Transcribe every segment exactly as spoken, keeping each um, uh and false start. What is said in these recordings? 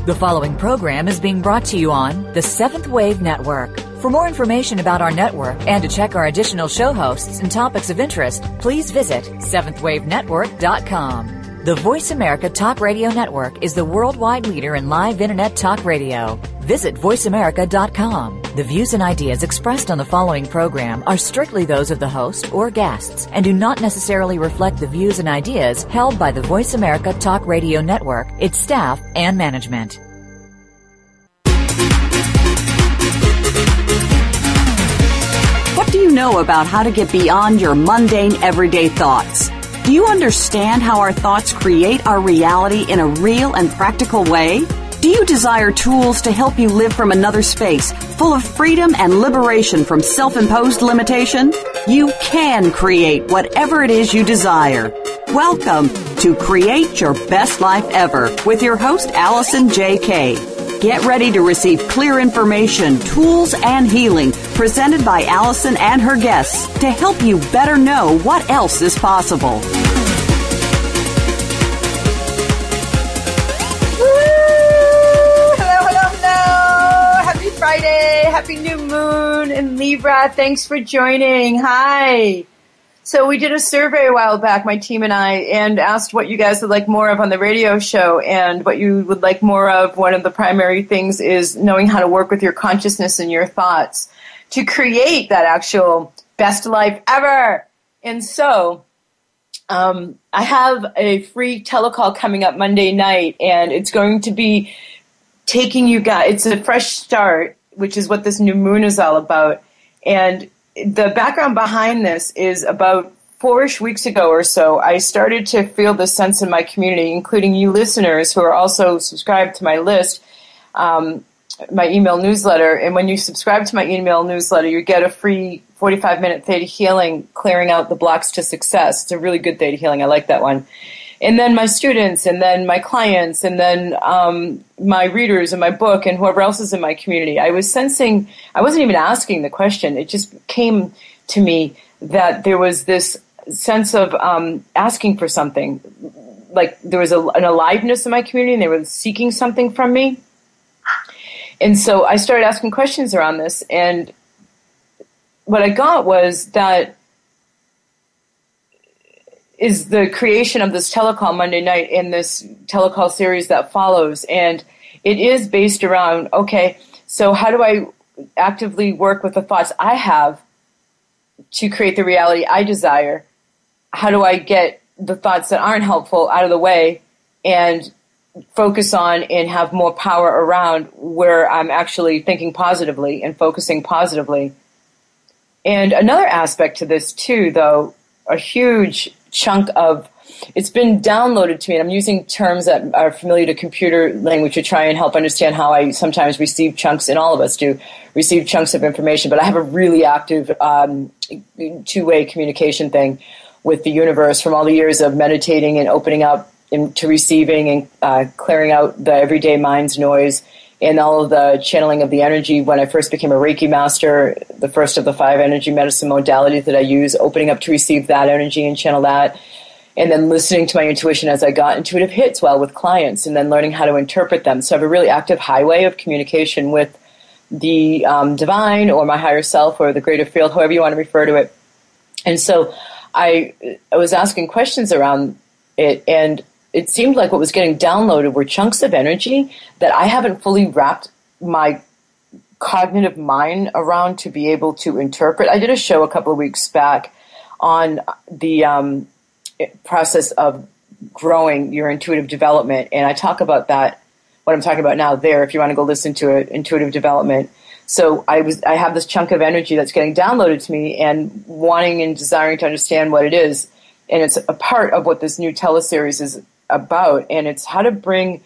The following program is being brought to you on the Seventh Wave Network. For more information about our network and to check our additional show hosts and topics of interest, please visit seventh wave network dot com. The Voice America Talk Radio Network is the worldwide leader in live Internet talk radio. Visit voice america dot com. The views and ideas expressed on the following program are strictly those of the host or guests and do not necessarily reflect the views and ideas held by the Voice America Talk Radio Network, its staff, and management. What do you know about how to get beyond your mundane everyday thoughts? Do you understand how our thoughts create our reality in a real and practical way? Do you desire tools to help you live from another space, full of freedom and liberation from self-imposed limitation? You can create whatever it is you desire. Welcome to Create Your Best Life Ever with your host, Allison J. Kay. Get ready to receive clear information, tools, and healing presented by Allison and her guests to help you better know what else is possible. Friday. Happy new moon in Libra. Thanks for joining. Hi. So we did a survey a while back, my team and I, and asked what you guys would like more of on the radio show and what you would like more of. One of the primary things is knowing how to work with your consciousness and your thoughts to create that actual best life ever. And so um, I have a free telecall coming up Monday night, and it's going to be taking you guys, it's a fresh start, which is what this new moon is all about. And the background behind this is about four-ish weeks ago or so, I started to feel this sense in my community, including you listeners who are also subscribed to my list, um, my email newsletter. And when you subscribe to my email newsletter, you get a free forty-five minute Theta Healing, clearing out the blocks to success. It's a really good Theta Healing. I like that one. And then my students, and then my clients, and then um, my readers and my book, and whoever else is in my community. I was sensing, I wasn't even asking the question. It just came to me that there was this sense of um, asking for something. Like there was a, an aliveness in my community, and they were seeking something from me. And so I started asking questions around this, and what I got was that is the creation of this telecall Monday night in this telecall series that follows. And it is based around, okay, so how do I actively work with the thoughts I have to create the reality I desire? How do I get the thoughts that aren't helpful out of the way and focus on and have more power around where I'm actually thinking positively and focusing positively? And another aspect to this too, though, a huge chunk of, it's been downloaded to me, and I'm using terms that are familiar to computer language to try and help understand how I sometimes receive chunks, and all of us do, receive chunks of information, but I have a really active um, two-way communication thing with the universe from all the years of meditating and opening up into receiving and uh, clearing out the everyday mind's noise and all of the channeling of the energy. When I first became a Reiki master, the first of the five energy medicine modalities that I use, opening up to receive that energy and channel that, and then listening to my intuition as I got intuitive hits while with clients, and then learning how to interpret them. So I have a really active highway of communication with the um, divine or my higher self or the greater field, however you want to refer to it. And so I, I was asking questions around it, and it seemed like what was getting downloaded were chunks of energy that I haven't fully wrapped my cognitive mind around to be able to interpret. I did a show a couple of weeks back on the um, process of growing your intuitive development, and I talk about that, what I'm talking about now there, if you want to go listen to it, intuitive development. So I was, I have this chunk of energy that's getting downloaded to me and wanting and desiring to understand what it is, and it's a part of what this new teleseries is about, and it's how to bring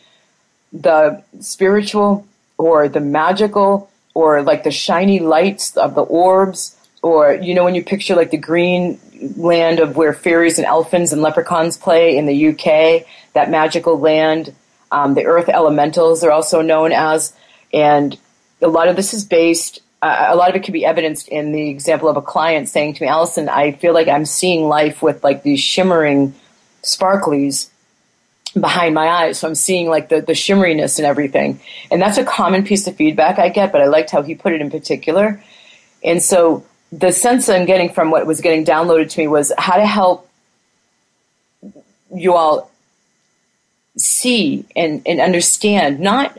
the spiritual or the magical or like the shiny lights of the orbs, or, you know, when you picture like the green land of where fairies and elfins and leprechauns play in the U K, that magical land, um, the earth elementals they're also known as, and a lot of this is based, uh, a lot of it can be evidenced in the example of a client saying to me, Allison, I feel like I'm seeing life with like these shimmering sparklies behind my eyes. So I'm seeing like the, the shimmeriness and everything. And that's a common piece of feedback I get, but I liked how he put it in particular. And so the sense I'm getting from what was getting downloaded to me was how to help you all see and, and understand, not,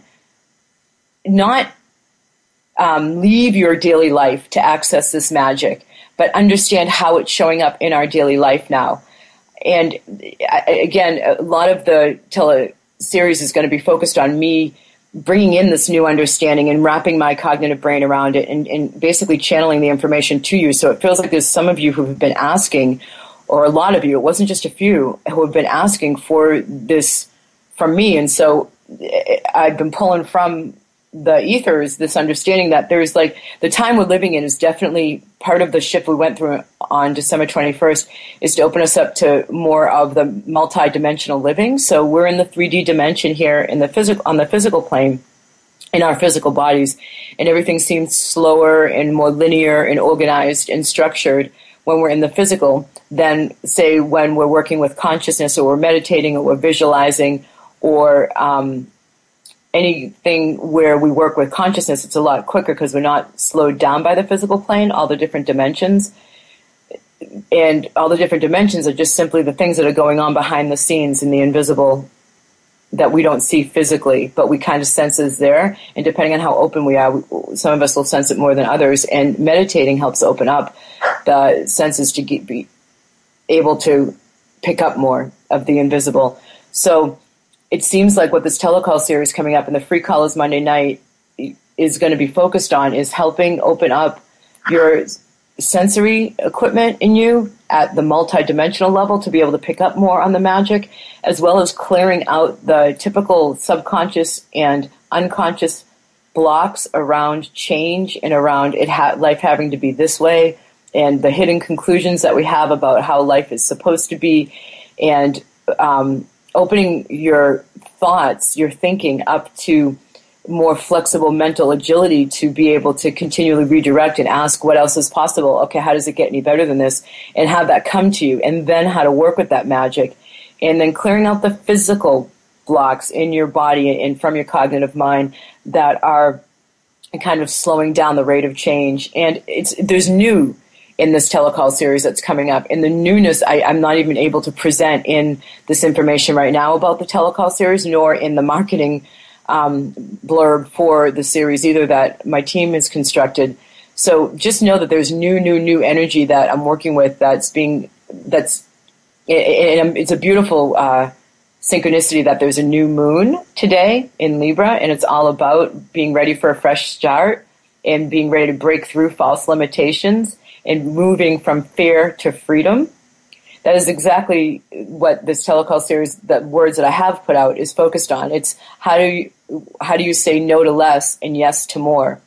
not um, leave your daily life to access this magic, but understand how it's showing up in our daily life now. And again, a lot of the tele-series is going to be focused on me bringing in this new understanding and wrapping my cognitive brain around it and, and basically channeling the information to you. So it feels like there's some of you who have been asking, or a lot of you, it wasn't just a few, who have been asking for this from me. And so I've been pulling from the ethers this understanding that there's like the time we're living in is definitely part of the shift we went through on December twenty-first is to open us up to more of the multi-dimensional living. So we're in the three D dimension here in the physical, on the physical plane in our physical bodies, and everything seems slower and more linear and organized and structured when we're in the physical than say when we're working with consciousness or we're meditating or we're visualizing or um, anything where we work with consciousness. It's a lot quicker because we're not slowed down by the physical plane, all the different dimensions. And all the different dimensions are just simply the things that are going on behind the scenes in the invisible that we don't see physically, but we kind of sense is there. And depending on how open we are, we, some of us will sense it more than others. And meditating helps open up the senses to get, be able to pick up more of the invisible. So it seems like what this telecall series coming up, and the free call is Monday night, is going to be focused on is helping open up your sensory equipment in you at the multidimensional level to be able to pick up more on the magic, as well as clearing out the typical subconscious and unconscious blocks around change and around it ha- life having to be this way, and the hidden conclusions that we have about how life is supposed to be, and um, opening your thoughts, your thinking up to more flexible mental agility to be able to continually redirect and ask what else is possible. Okay, how does it get any better than this? And have that come to you, and then how to work with that magic, and then clearing out the physical blocks in your body and from your cognitive mind that are kind of slowing down the rate of change. And it's there's new in this telecall series that's coming up. And the newness, I, I'm not even able to present in this information right now about the telecall series, nor in the marketing um, blurb for the series either that my team has constructed. So just know that there's new, new, new energy that I'm working with that's being, that's, and it's a beautiful uh, synchronicity that there's a new moon today in Libra, and it's all about being ready for a fresh start and being ready to break through false limitations and moving from fear to freedom. That is exactly what this telecall series, the words that I have put out, is focused on. It's how do you, how do you say no to less and yes to more?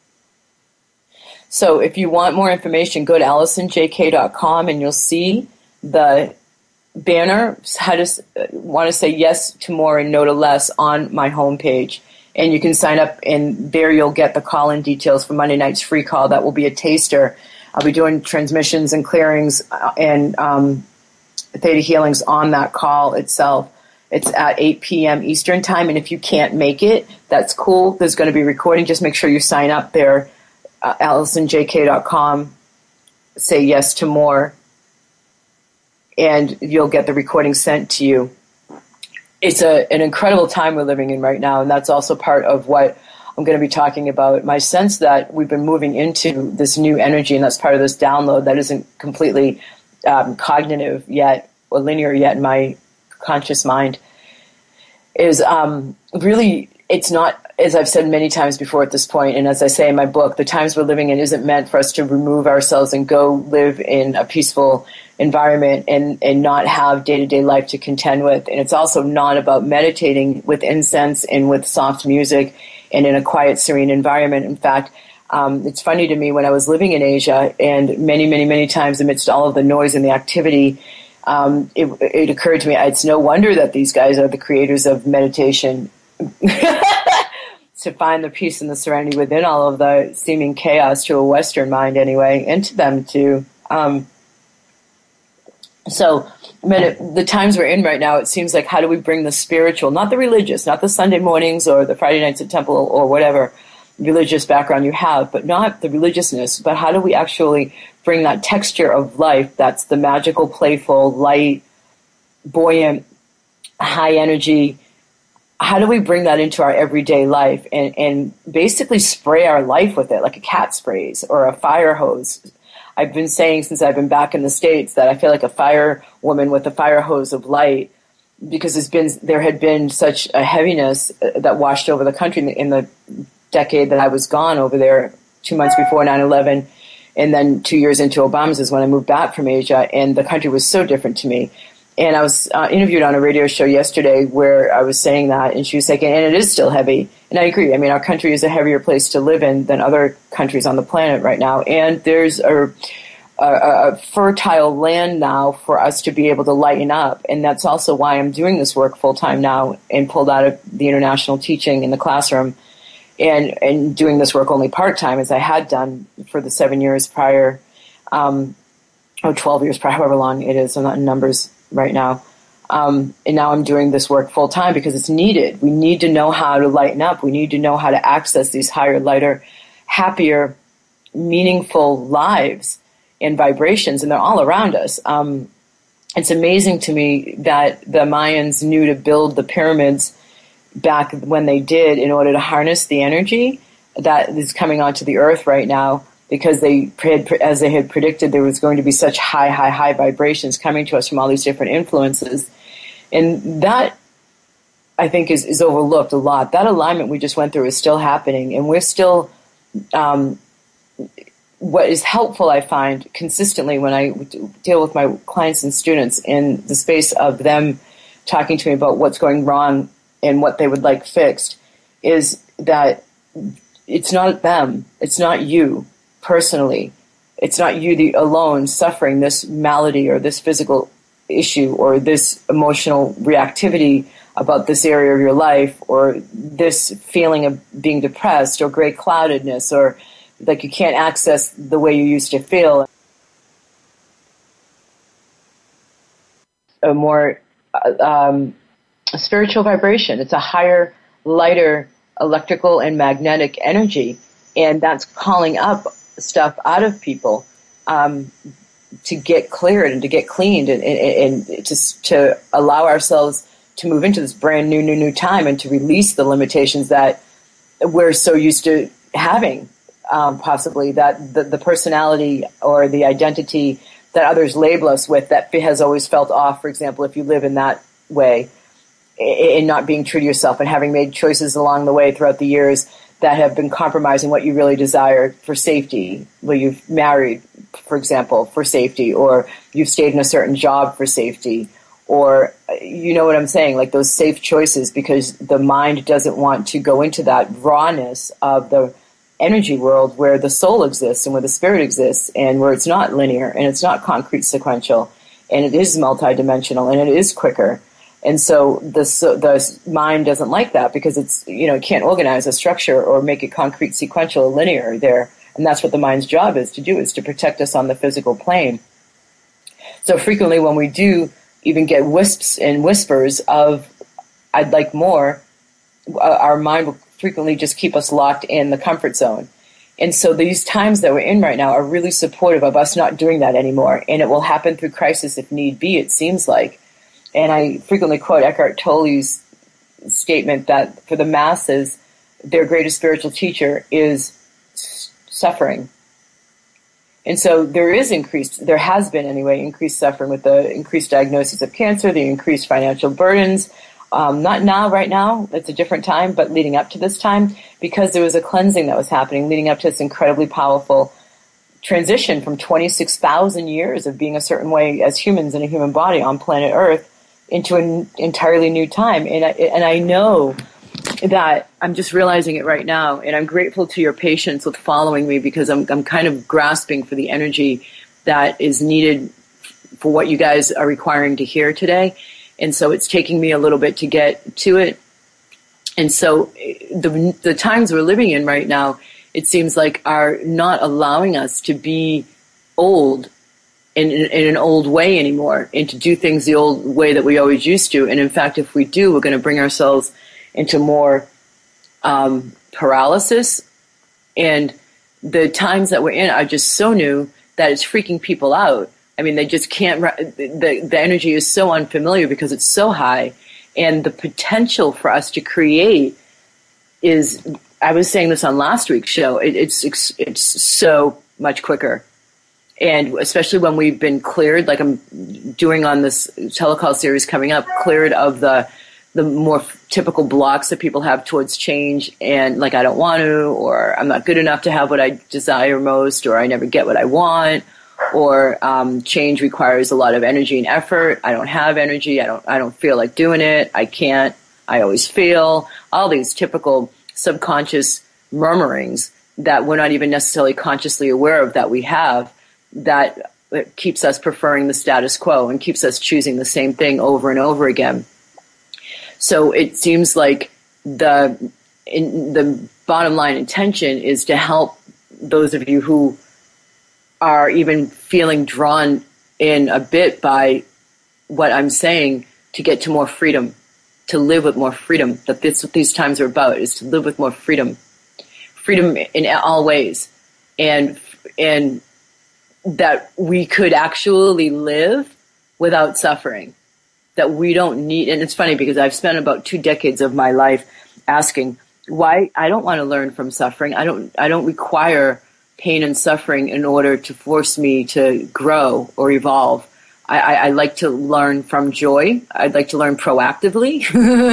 So if you want more information, go to allison j k dot com and you'll see the banner, how to want to say yes to more and no to less on my homepage. And you can sign up, and there you'll get the call-in details for Monday night's free call. That will be a taster. I'll be doing transmissions and clearings and um, theta healings on that call itself. It's at eight p.m. Eastern time, and if you can't make it, that's cool. There's going to be a recording. Just make sure you sign up there, uh, allison j k dot com, say yes to more, and you'll get the recording sent to you. It's a, an incredible time we're living in right now, and that's also part of what I'm going to be talking about. My sense that we've been moving into this new energy, and that's part of this download that isn't completely um, cognitive yet or linear yet in my conscious mind, is um, really, it's not, as I've said many times before at this point, and as I say in my book, the times we're living in isn't meant for us to remove ourselves and go live in a peaceful environment and, and not have day-to-day life to contend with. And it's also not about meditating with incense and with soft music and in a quiet, serene environment. In fact, um, it's funny to me, when I was living in Asia, and many, many, many times amidst all of the noise and the activity, um, it, it occurred to me, it's no wonder that these guys are the creators of meditation. To find the peace and the serenity within all of the seeming chaos to a Western mind anyway, and to them to um, So, I mean, it, the times we're in right now, it seems like how do we bring the spiritual, not the religious, not the Sunday mornings or the Friday nights at temple or whatever religious background you have, but not the religiousness, but how do we actually bring that texture of life that's the magical, playful, light, buoyant, high energy. How do we bring that into our everyday life and, and basically spray our life with it like a cat sprays or a fire hose? I've been saying since I've been back in the States that I feel like a fire woman with a fire hose of light, because there's been, there had been such a heaviness that washed over the country in the, in the decade that I was gone over there, two months before nine eleven, and then two years into Obama's is when I moved back from Asia, and the country was so different to me. And I was uh, interviewed on a radio show yesterday where I was saying that, and she was saying, and it is still heavy. And I agree. I mean, our country is a heavier place to live in than other countries on the planet right now. And there's a, a, a fertile land now for us to be able to lighten up. And that's also why I'm doing this work full time now and pulled out of the international teaching in the classroom and, and doing this work only part time as I had done for the seven years prior, um, or twelve years prior, however long it is. I'm not in numbers right now. Um, and now I'm doing this work full time because it's needed. We need to know how to lighten up. We need to know how to access these higher, lighter, happier, meaningful lives and vibrations, and they're all around us. Um, it's amazing to me that the Mayans knew to build the pyramids back when they did in order to harness the energy that is coming onto the earth right now, because they had, as they had predicted, there was going to be such high, high, high vibrations coming to us from all these different influences. And that, I think, is, is overlooked a lot. That alignment we just went through is still happening, and we're still, um, what is helpful, I find, consistently when I deal with my clients and students in the space of them talking to me about what's going wrong and what they would like fixed, is that it's not them, it's not you. Personally, it's not you the alone suffering this malady or this physical issue or this emotional reactivity about this area of your life or this feeling of being depressed or gray cloudedness or like you can't access the way you used to feel. A more um, a spiritual vibration. It's a higher, lighter electrical and magnetic energy, and that's calling up stuff out of people um, to get cleared and to get cleaned and, and, and to, to allow ourselves to move into this brand new, new, new time and to release the limitations that we're so used to having, um, possibly, that the, the personality or the identity that others label us with that has always felt off, for example, if you live in that way and not being true to yourself and having made choices along the way throughout the years that have been compromising what you really desire for safety. Well, you've married, for example, for safety, or you've stayed in a certain job for safety, or you know what I'm saying, like those safe choices, because the mind doesn't want to go into that rawness of the energy world where the soul exists and where the spirit exists and where it's not linear and it's not concrete sequential and it is multidimensional and it is quicker. And so the, so the mind doesn't like that because it's, you know, it can't organize a structure or make it concrete, sequential, linear there. And that's what the mind's job is to do, is to protect us on the physical plane. So frequently when we do even get wisps and whispers of, I'd like more, our mind will frequently just keep us locked in the comfort zone. And so these times that we're in right now are really supportive of us not doing that anymore. And it will happen through crisis if need be, it seems like. And I frequently quote Eckhart Tolle's statement that for the masses, their greatest spiritual teacher is suffering. And so there is increased, there has been anyway, increased suffering with the increased diagnosis of cancer, the increased financial burdens. Um, not now, right now, it's a different time, but leading up to this time, because there was a cleansing that was happening, leading up to this incredibly powerful transition from twenty-six thousand years of being a certain way as humans in a human body on planet Earth into an entirely new time. And I, and I know that I'm just realizing it right now, and I'm grateful to your patience with following me, because I'm I'm kind of grasping for the energy that is needed for what you guys are requiring to hear today. And so it's taking me a little bit to get to it. And so the the times we're living in right now, it seems like, are not allowing us to be old in, in, in an old way anymore and to do things the old way that we always used to. And in fact, if we do, we're going to bring ourselves into more um, paralysis. And the times that we're in are just so new that it's freaking people out. I mean, they just can't, the, the energy is so unfamiliar because it's so high. And the potential for us to create is, I was saying this on last week's show, it, it's it's so much quicker. And especially when we've been cleared, like I'm doing on this telecall series coming up, cleared of the the more typical blocks that people have towards change, and like I don't want to, or I'm not good enough to have what I desire most, or I never get what I want, or um, change requires a lot of energy and effort. I don't have energy. I don't. I don't feel like doing it. I can't. I always fail. All these typical subconscious murmurings that we're not even necessarily consciously aware of that we have, that keeps us preferring the status quo and keeps us choosing the same thing over and over again. So it seems like the in, the bottom line intention is to help those of you who are even feeling drawn in a bit by what I'm saying to get to more freedom, to live with more freedom. That that's what these times are about, is to live with more freedom. Freedom in all ways. And and that we could actually live without suffering. That we don't need, and it's funny because I've spent about two decades of my life asking why I don't want to learn from suffering. I don't I don't require pain and suffering in order to force me to grow or evolve. I, I, I like to learn from joy. I'd like to learn proactively.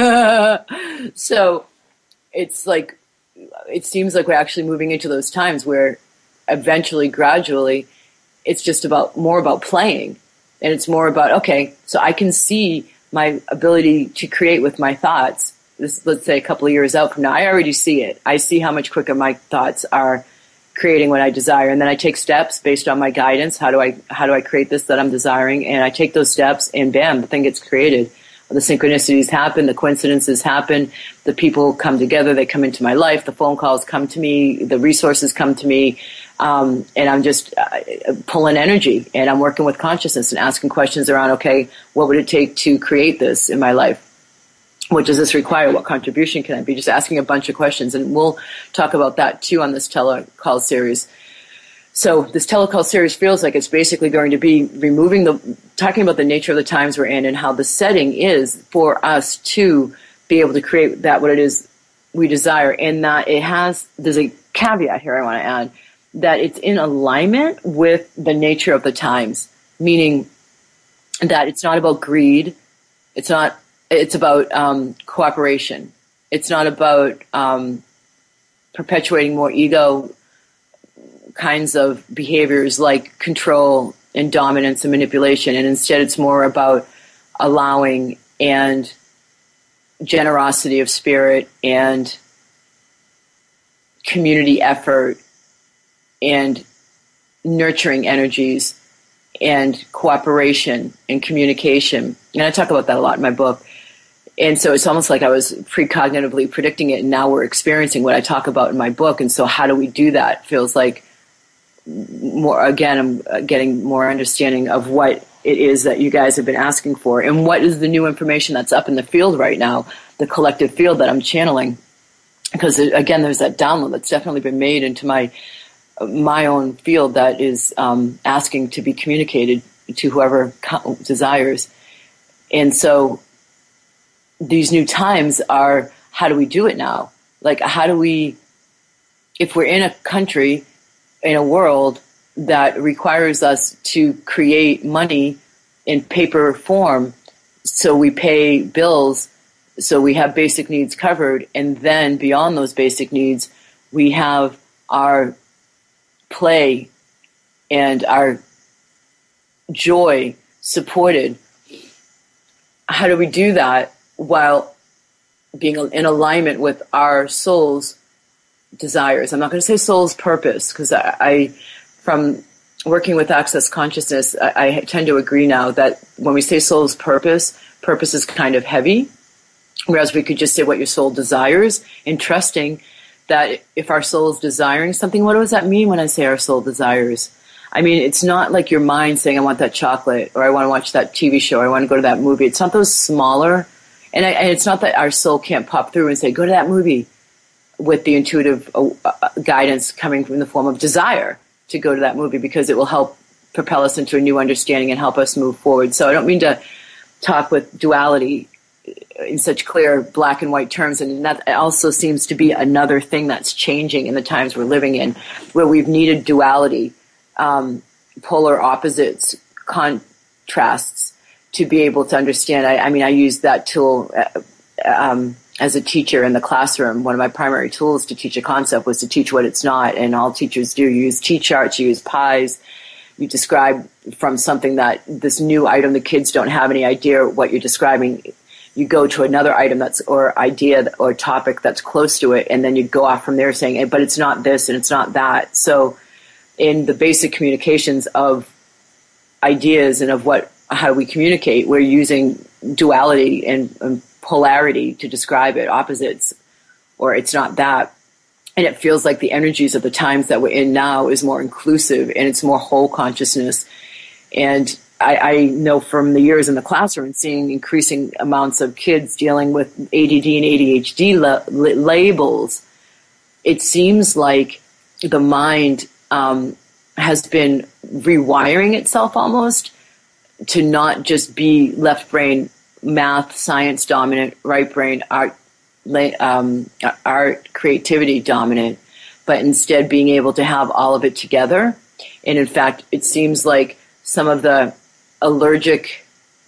So it's like, it seems like we're actually moving into those times where eventually, gradually, it's just about more about playing. And it's more about, okay, so I can see my ability to create with my thoughts. This, let's say a couple of years out from now, I already see it. I see how much quicker my thoughts are creating what I desire. And then I take steps based on my guidance. How do I, how do I create this that I'm desiring? And I take those steps and bam, the thing gets created. The synchronicities happen, the coincidences happen, the people come together, they come into my life, the phone calls come to me, the resources come to me, um, and I'm just uh, pulling energy, and I'm working with consciousness and asking questions around, okay, what would it take to create this in my life? What does this require? What contribution can I be? Just asking a bunch of questions, and we'll talk about that too on this telecall series. So this telecall series feels like it's basically going to be removing the, talking about the nature of the times we're in and how the setting is for us to be able to create that what it is we desire, and that it has, there's a caveat here I want to add, that it's in alignment with the nature of the times, meaning that it's not about greed, it's not, it's about um, cooperation, it's not about um, perpetuating more ego kinds of behaviors like control and dominance and manipulation, and instead it's more about allowing and generosity of spirit and community effort and nurturing energies and cooperation and communication. And I talk about that a lot in my book. And so it's almost like I was precognitively predicting it, and now we're experiencing what I talk about in my book. And so how do we do that? Feels like more, again, I'm getting more understanding of what it is that you guys have been asking for, and what is the new information that's up in the field right now, the collective field that I'm channeling. Because again, there's that download that's definitely been made into my my own field that is um, asking to be communicated to whoever co- desires. And so these new times are, how do we do it now? Like, how do we, if we're in a country, in a world that requires us to create money in paper form, so we pay bills, so we have basic needs covered, and then beyond those basic needs, we have our play and our joy supported. How do we do that while being in alignment with our soul's desires? I'm not going to say soul's purpose, because I, I, from working with Access Consciousness, I, I tend to agree now that when we say soul's purpose, purpose is kind of heavy, whereas we could just say what your soul desires, and trusting that if our soul is desiring something, what does that mean when I say our soul desires? I mean, it's not like your mind saying, I want that chocolate, or I want to watch that T V show, or I want to go to that movie. It's not those smaller, and, I, and it's not that our soul can't pop through and say, go to that movie, with the intuitive uh, guidance coming from the form of desire to go to that movie, because it will help propel us into a new understanding and help us move forward. So I don't mean to talk with duality in such clear black and white terms, and that also seems to be another thing that's changing in the times we're living in, where we've needed duality, um, polar opposites, contrasts, to be able to understand. I, I mean, I use that tool uh, um, as a teacher in the classroom. One of my primary tools to teach a concept was to teach what it's not, and all teachers do. You use T-charts, you use pies, you describe from something that this new item, the kids don't have any idea what you're describing. You go to another item that's, or idea or topic that's close to it, and then you go off from there saying, hey, but it's not this and it's not that. So in the basic communications of ideas and of what, how we communicate, we're using duality and, and polarity to describe it, opposites, or it's not that. And it feels like the energies of the times that we're in now is more inclusive, and it's more whole consciousness. And I, I know from the years in the classroom, seeing increasing amounts of kids dealing with A D D and A D H D la- labels, it seems like the mind um, has been rewiring itself almost to not just be left brain, math, science dominant, right brain, art, um, art, creativity dominant, but instead being able to have all of it together. And in fact, it seems like some of the allergic,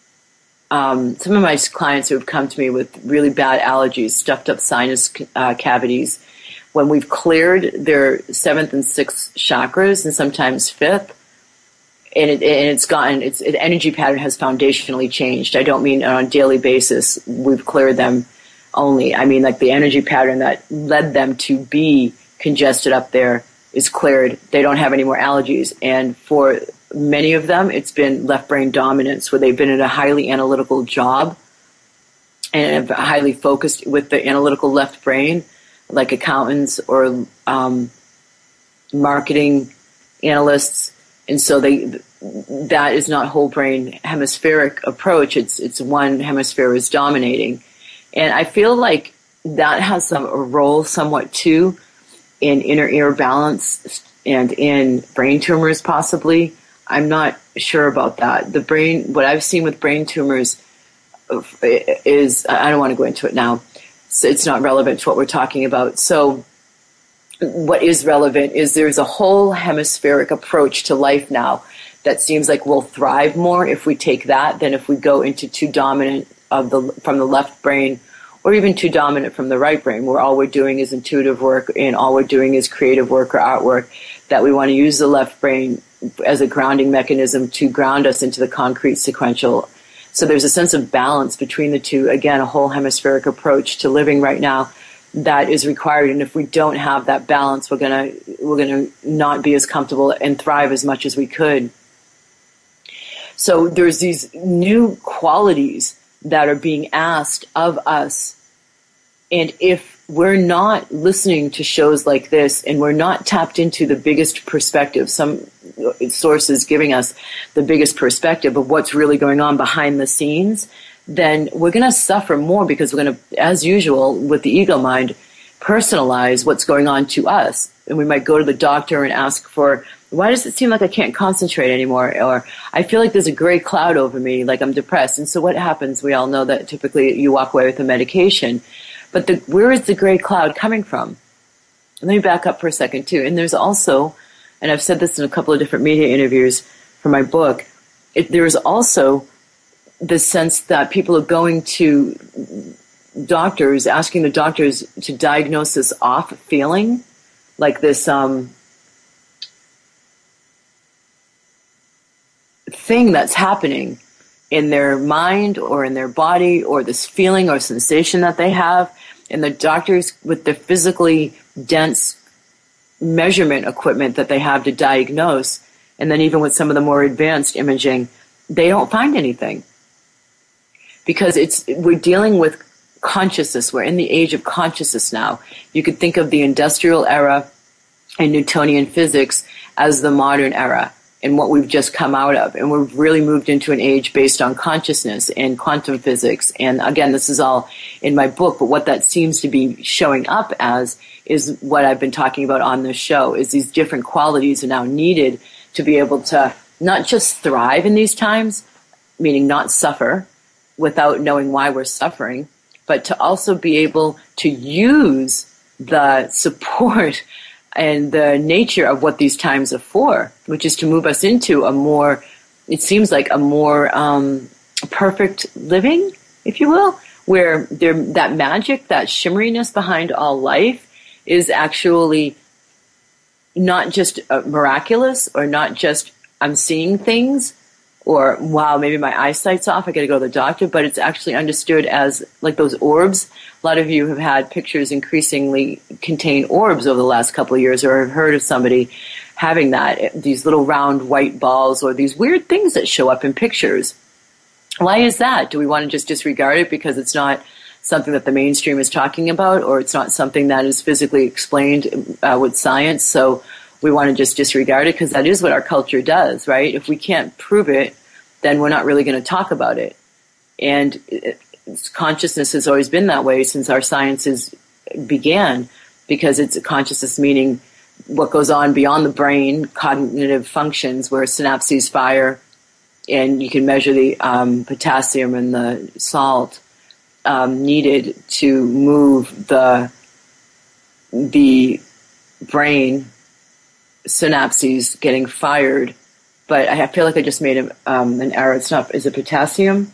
um, some of my clients who have come to me with really bad allergies, stuffed up sinus uh, cavities, when we've cleared their seventh and sixth chakras, and sometimes fifth, and, it, and it's gotten, its the energy pattern has foundationally changed. I don't mean on a daily basis we've cleared them only. I mean like the energy pattern that led them to be congested up there is cleared. They don't have any more allergies. And for many of them, it's been left brain dominance, where they've been in a highly analytical job and highly focused with the analytical left brain, like accountants or um, marketing analysts. And so they, that is not whole brain hemispheric approach. It's, it's one hemisphere is dominating. And I feel like that has some, a role somewhat too in inner ear balance and in brain tumors possibly. I'm not sure about that. The brain, what I've seen with brain tumors is, I don't want to go into it now. So it's not relevant to what we're talking about. So what is relevant is there's a whole hemispheric approach to life now that seems like we'll thrive more if we take that than if we go into too dominant of the from the left brain, or even too dominant from the right brain, where all we're doing is intuitive work and all we're doing is creative work or artwork, that we want to use the left brain as a grounding mechanism to ground us into the concrete sequential. So there's a sense of balance between the two. Again, a whole hemispheric approach to living right now that is required. And if we don't have that balance, we're gonna we're gonna not be as comfortable and thrive as much as we could. So there's these new qualities that are being asked of us. And if we're not listening to shows like this, and we're not tapped into the biggest perspective, some sources giving us the biggest perspective of what's really going on behind the scenes, then we're going to suffer more, because we're going to, as usual, with the ego mind, personalize what's going on to us. And we might go to the doctor and ask for, why does it seem like I can't concentrate anymore? Or I feel like there's a gray cloud over me, like I'm depressed. And so what happens? We all know that typically you walk away with a medication. But the, where is the gray cloud coming from? Let me back up for a second, too. And there's also, and I've said this in a couple of different media interviews for my book, it, there's also the sense that people are going to doctors, asking the doctors to diagnose this off feeling, like this um, thing that's happening in their mind or in their body, or this feeling or sensation that they have. And the doctors, with the physically dense measurement equipment that they have to diagnose, and then even with some of the more advanced imaging, they don't find anything. Because it's we're dealing with consciousness. We're in the age of consciousness now. You could think of the industrial era and Newtonian physics as the modern era. and what we've just come out of. And we've really moved into an age based on consciousness and quantum physics. And again, this is all in my book, but what that seems to be showing up as is what I've been talking about on this show, is these different qualities are now needed to be able to not just thrive in these times, meaning not suffer without knowing why we're suffering, but to also be able to use the support and the nature of what these times are for, which is to move us into a more, it seems like a more um, perfect living, if you will, where there, that magic, that shimmeriness behind all life is actually not just uh, miraculous, or not just I'm seeing things, or wow, maybe my eyesight's off, I gotta go to the doctor, but it's actually understood as like those orbs. A lot of you have had pictures increasingly contain orbs over the last couple of years, or have heard of somebody having that, these little round white balls, or these weird things that show up in pictures. Why is that? Do we want to just disregard it because it's not something that the mainstream is talking about, or it's not something that is physically explained uh, with science, so we want to just disregard it? Because that is what our culture does, right? If we can't prove it, then we're not really going to talk about it. And it, consciousness has always been that way since our sciences began, because it's a consciousness, meaning what goes on beyond the brain, cognitive functions where synapses fire, and you can measure the um, potassium and the salt um, needed to move the the brain synapses getting fired. But I feel like I just made a, um, an error. It's not, is it potassium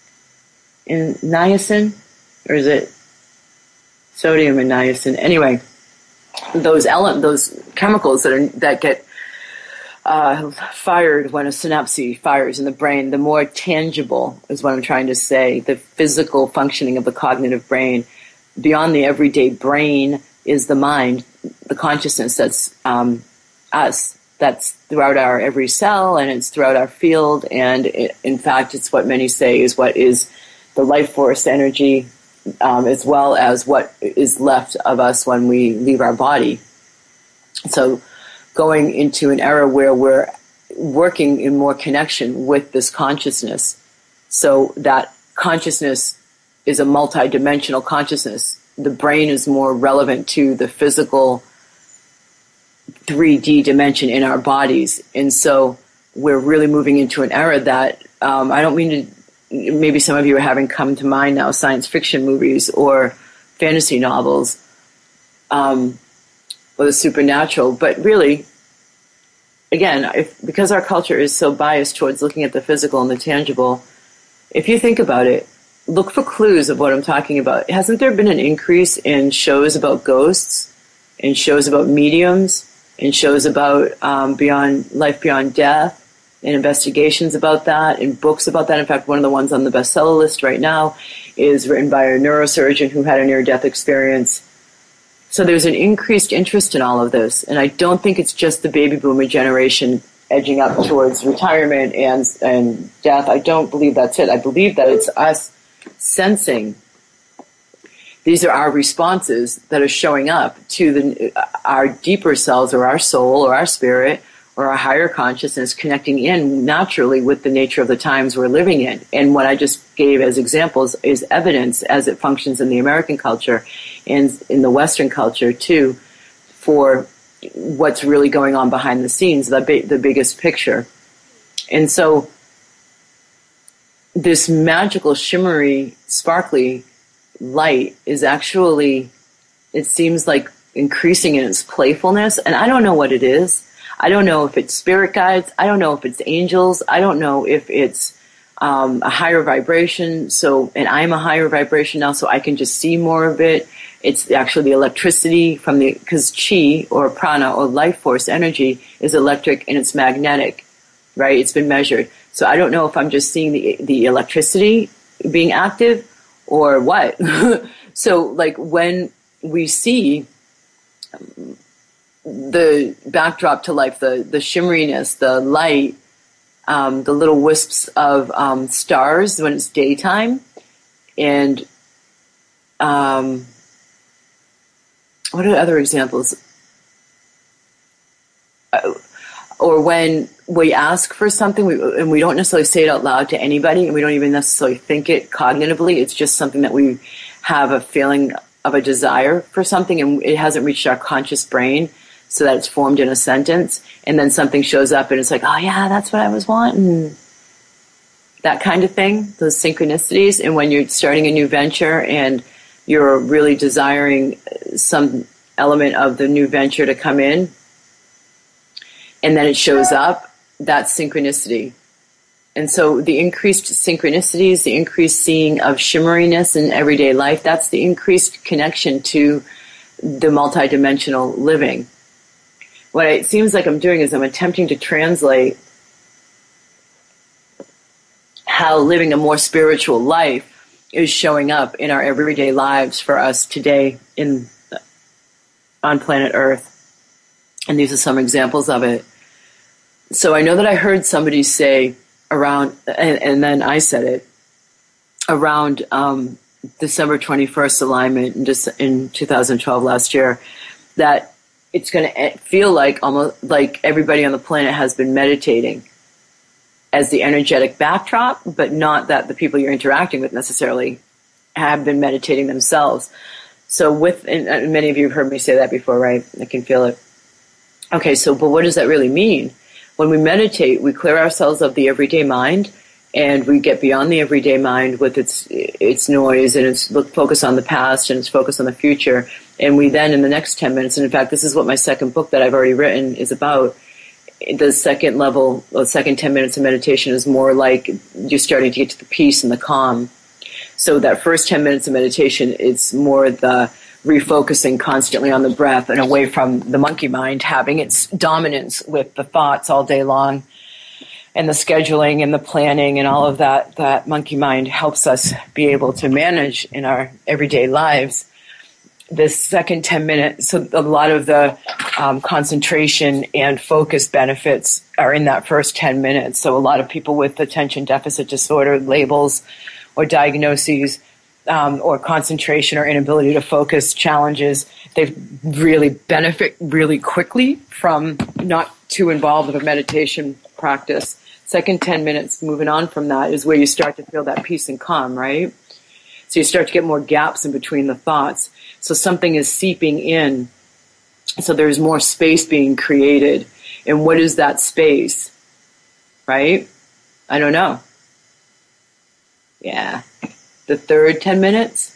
in niacin, or is it sodium and niacin? Anyway, those ele- those chemicals that are that get uh, fired when a synapse fires in the brain, the more tangible is what I'm trying to say, the physical functioning of the cognitive brain. Beyond the everyday brain is the mind, the consciousness that's um, us. That's throughout our every cell, and it's throughout our field, and it, in fact, it's what many say is what is the life force energy, um, as well as what is left of us when we leave our body. So going into an era where we're working in more connection with this consciousness, so that consciousness is a multidimensional consciousness. The brain is more relevant to the physical three D dimension in our bodies. And so we're really moving into an era that, um, I don't mean to, maybe some of you are having come to mind now, science fiction movies or fantasy novels, um, or the supernatural. But really, again, if, because our culture is so biased towards looking at the physical and the tangible, if you think about it, look for clues of what I'm talking about. Hasn't there been an increase in shows about ghosts, in shows about mediums, in shows about um, beyond life beyond death, and investigations about that, and books about that? In fact, one of the ones on the bestseller list right now is written by a neurosurgeon who had a near-death experience. So there's an increased interest in all of this, and I don't think it's just the baby boomer generation edging up towards retirement and and death. I don't believe that's it. I believe that it's us sensing. These are our responses that are showing up to the our deeper selves, or our soul, or our spirit, or our higher consciousness, connecting in naturally with the nature of the times we're living in. And what I just gave as examples is evidence as it functions in the American culture and in the Western culture too, for what's really going on behind the scenes, the bi- the biggest picture. And so this magical, shimmery, sparkly light is actually, it seems like, increasing in its playfulness. And I don't know what it is. I don't know if it's spirit guides. I don't know if it's angels. I don't know if it's um, a higher vibration. So, and I'm a higher vibration now, so I can just see more of it. It's actually the electricity from the, because chi or prana or life force energy is electric and it's magnetic, right? It's been measured. So I don't know if I'm just seeing the the electricity being active or what. So like when we see the backdrop to life, the, the shimmeriness, the light, um, the little wisps of um, stars when it's daytime, and um, what are other examples? Uh, or when we ask for something we, and we don't necessarily say it out loud to anybody, and we don't even necessarily think it cognitively, it's just something that we have a feeling of a desire for something, and it hasn't reached our conscious brain so that it's formed in a sentence, and then something shows up and it's like, oh yeah, that's what I was wanting. That kind of thing, those synchronicities. And when you're starting a new venture and you're really desiring some element of the new venture to come in, and then it shows up, that's synchronicity. And so the increased synchronicities, the increased seeing of shimmeriness in everyday life, that's the increased connection to the multidimensional living. What it seems like I'm doing is I'm attempting to translate how living a more spiritual life is showing up in our everyday lives for us today in on planet Earth. And these are some examples of it. So I know that I heard somebody say around, and, and then I said it, around um, December twenty-first alignment in, just in two thousand twelve last year, that it's going to feel like almost like everybody on the planet has been meditating as the energetic backdrop, but not that the people you're interacting with necessarily have been meditating themselves. So with, and many of you have heard me say that before, right? I can feel it. Okay, so but what does that really mean? When we meditate, we clear ourselves of the everyday mind, and we get beyond the everyday mind with its its noise and its look, focus on the past and its focus on the future. And we then, in the next ten minutes, and in fact, this is what my second book that I've already written is about. The second level, the second ten minutes of meditation is more like you're starting to get to the peace and the calm. So that first ten minutes of meditation, it's more the refocusing constantly on the breath and away from the monkey mind having its dominance with the thoughts all day long, and the scheduling and the planning and all of that. That monkey mind helps us be able to manage in our everyday lives. This second ten minutes, so a lot of the um, concentration and focus benefits are in that first ten minutes. So a lot of people with attention deficit disorder labels or diagnoses, um, or concentration or inability to focus challenges, they really benefit really quickly from not too involved with a meditation practice. Second ten minutes, moving on from that, is where you start to feel that peace and calm, right? So you start to get more gaps in between the thoughts. So something is seeping in. So there's more space being created. And what is that space? Right? I don't know. Yeah. The third ten minutes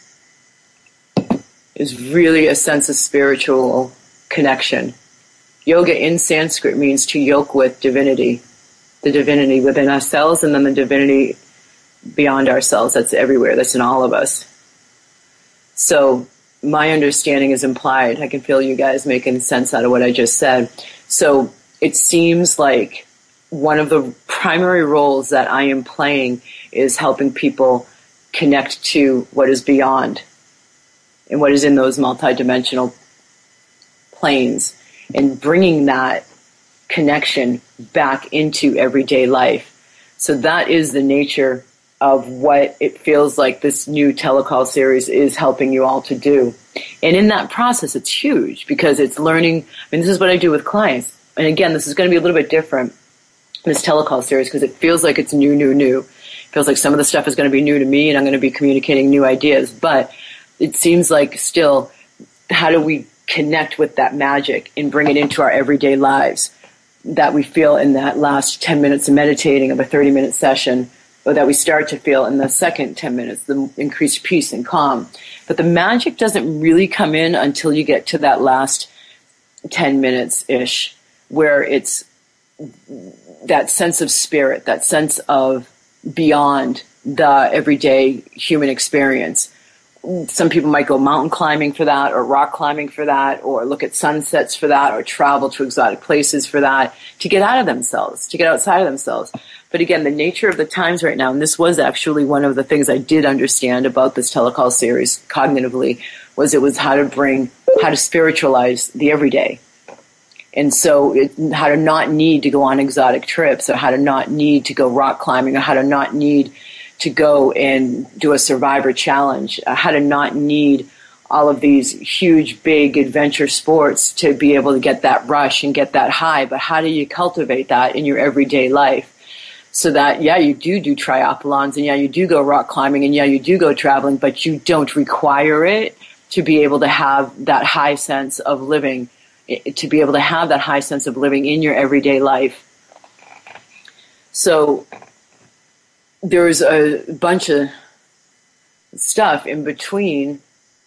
is really a sense of spiritual connection. Yoga in Sanskrit means to yoke with divinity. The divinity within ourselves, and then the divinity beyond ourselves. That's everywhere. That's in all of us. So my understanding is implied. I can feel you guys making sense out of what I just said. So it seems like one of the primary roles that I am playing is helping people connect to what is beyond and what is in those multidimensional planes, and bringing that connection back into everyday life. So that is the nature of what it feels like this new telecall series is helping you all to do. And in that process, it's huge because it's learning. I mean, this is what I do with clients. And again, this is going to be a little bit different, this telecall series, because it feels like it's new, new, new. It feels like some of the stuff is going to be new to me, and I'm going to be communicating new ideas. But it seems like still, how do we connect with that magic and bring it into our everyday lives that we feel in that last ten minutes of meditating of a thirty minute session, or that we start to feel in the second ten minutes, the increased peace and calm. But the magic doesn't really come in until you get to that last ten minutes-ish, where it's that sense of spirit, that sense of beyond the everyday human experience. Some people might go mountain climbing for that, or rock climbing for that, or look at sunsets for that, or travel to exotic places for that, to get out of themselves, to get outside of themselves. But again, the nature of the times right now, and this was actually one of the things I did understand about this telecall series cognitively, was it was how to bring, how to spiritualize the everyday. And so it, how to not need to go on exotic trips, or how to not need to go rock climbing, or how to not need to go and do a survivor challenge, uh, how to not need all of these huge, big adventure sports to be able to get that rush and get that high. But how do you cultivate that in your everyday life? So that, yeah, you do do triathlons, and yeah, you do go rock climbing, and yeah, you do go traveling, but you don't require it to be able to have that high sense of living, to be able to have that high sense of living in your everyday life. So there's a bunch of stuff in between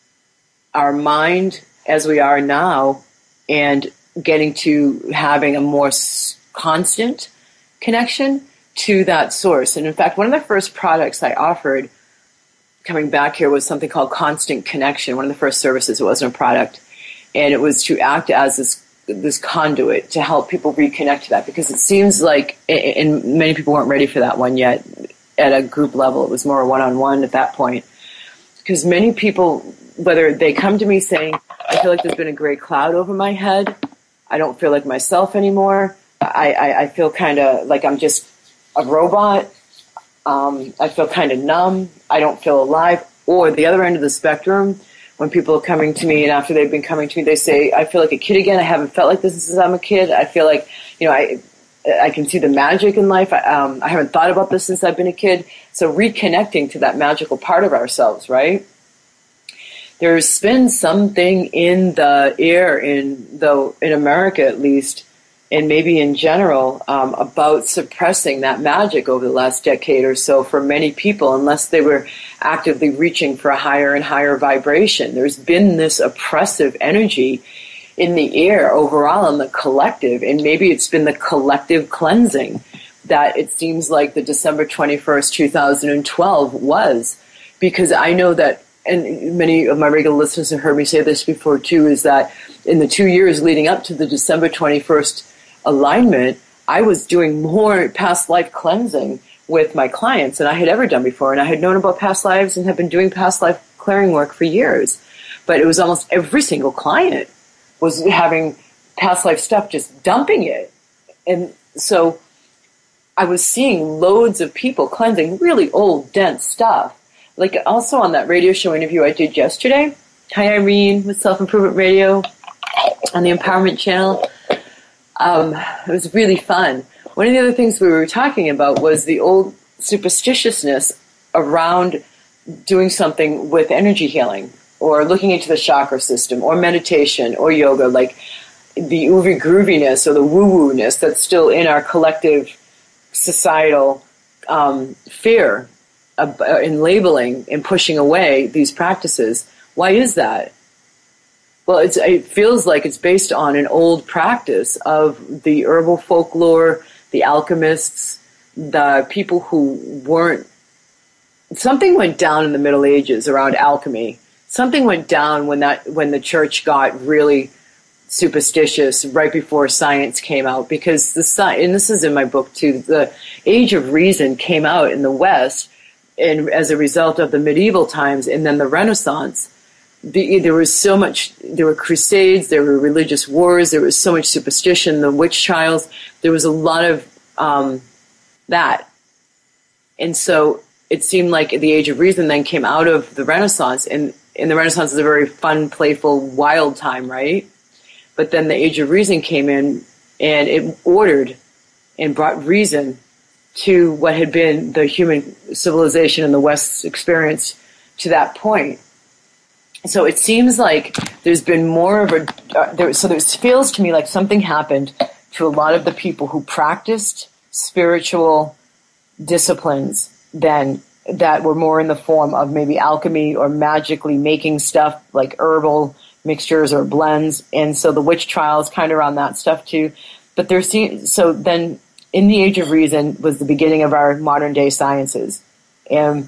our mind as we are now and getting to having a more constant connection to that source. And in fact, one of the first products I offered coming back here was something called Constant Connection, one of the first services. It wasn't a product. And it was to act as this this conduit to help people reconnect to that, because it seems like, and many people weren't ready for that one yet at a group level. It was more one-on-one at that point. Because many people, whether they come to me saying, I feel like there's been a gray cloud over my head, I don't feel like myself anymore, I, I, I feel kind of like I'm just a robot, um, I feel kind of numb, I don't feel alive. Or the other end of the spectrum, when people are coming to me and after they've been coming to me, they say, I feel like a kid again, I haven't felt like this since I'm a kid, I feel like, you know, I I can see the magic in life, I, um, I haven't thought about this since I've been a kid. So reconnecting to that magical part of ourselves, right? There's been something in the air, in though in America at least, and maybe in general, um, about suppressing that magic over the last decade or so for many people, unless they were actively reaching for a higher and higher vibration. There's been this oppressive energy in the air overall in the collective, and maybe it's been the collective cleansing that it seems like the December twenty-first, two thousand twelve was. Because I know that, and many of my regular listeners have heard me say this before too, is that in the two years leading up to the December twenty-first alignment, I was doing more past life cleansing with my clients than I had ever done before. And I had known about past lives and have been doing past life clearing work for years. But it was almost every single client was having past life stuff, just dumping it. And so I was seeing loads of people cleansing really old, dense stuff. Like also on that radio show interview I did yesterday, hi Irene with Self Improvement Radio on the Empowerment Channel. Um, it was really fun. One of the other things we were talking about was the old superstitiousness around doing something with energy healing, or looking into the chakra system, or meditation, or yoga, like the oovy grooviness or the woo-woo-ness that's still in our collective societal um, fear of, uh, in labeling and pushing away these practices. Why is that? Well, it's, it feels like it's based on an old practice of the herbal folklore, the alchemists, the people who weren't... Something went down in the Middle Ages around alchemy. Something went down when that when the church got really superstitious right before science came out, because the science, and this is in my book too, the Age of Reason came out in the West, and as a result of the medieval times and then the Renaissance. The, there was so much, there were crusades, there were religious wars, there was so much superstition, the witch trials, there was a lot of um, that. And so it seemed like the Age of Reason then came out of the Renaissance, and, and the Renaissance is a very fun, playful, wild time, right? But then the Age of Reason came in, and it ordered and brought reason to what had been the human civilization in the West's experience to that point. So it seems like there's been more of a, uh, there, so there feels to me like something happened to a lot of the people who practiced spiritual disciplines then that were more in the form of maybe alchemy or magically making stuff like herbal mixtures or blends. And so the witch trials kind of around that stuff too. But there's, so then in the Age of Reason was the beginning of our modern day sciences. And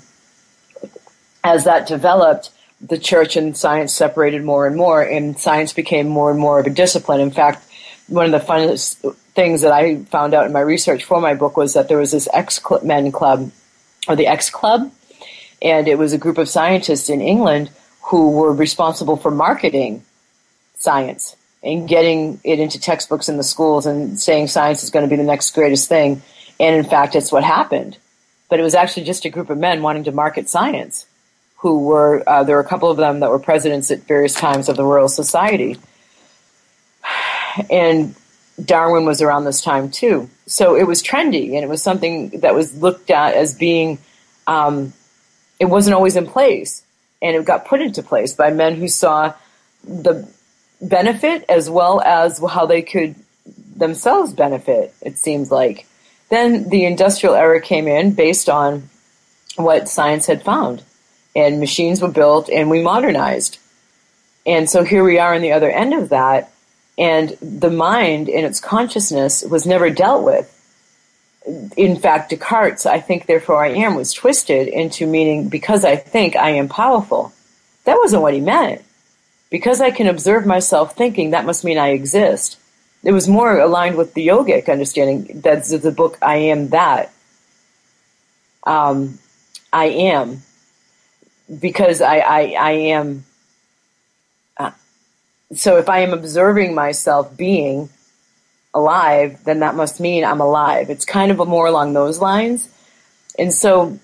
as that developed, the church and science separated more and more, and science became more and more of a discipline. In fact, one of the funnest things that I found out in my research for my book was that there was this X-Men Club, or the X Club, and it was a group of scientists in England who were responsible for marketing science and getting it into textbooks in the schools and saying science is going to be the next greatest thing. And in fact, it's what happened. But it was actually just a group of men wanting to market science who were, uh, there were a couple of them that were presidents at various times of the Royal Society. And Darwin was around this time too. So it was trendy, and it was something that was looked at as being, um, it wasn't always in place. And it got put into place by men who saw the benefit as well as how they could themselves benefit, it seems like. Then the industrial era came in based on what science had found. And machines were built and we modernized. And so here we are on the other end of that. And the mind and its consciousness was never dealt with. In fact, Descartes' I think, therefore I am, was twisted into meaning because I think I am powerful. That wasn't what he meant. Because I can observe myself thinking, that must mean I exist. It was more aligned with the yogic understanding. That's the book, I Am That. Um, I am. Because I, I, I am. Uh, so if I am observing myself being alive, then that must mean I'm alive. It's kind of a more along those lines. And so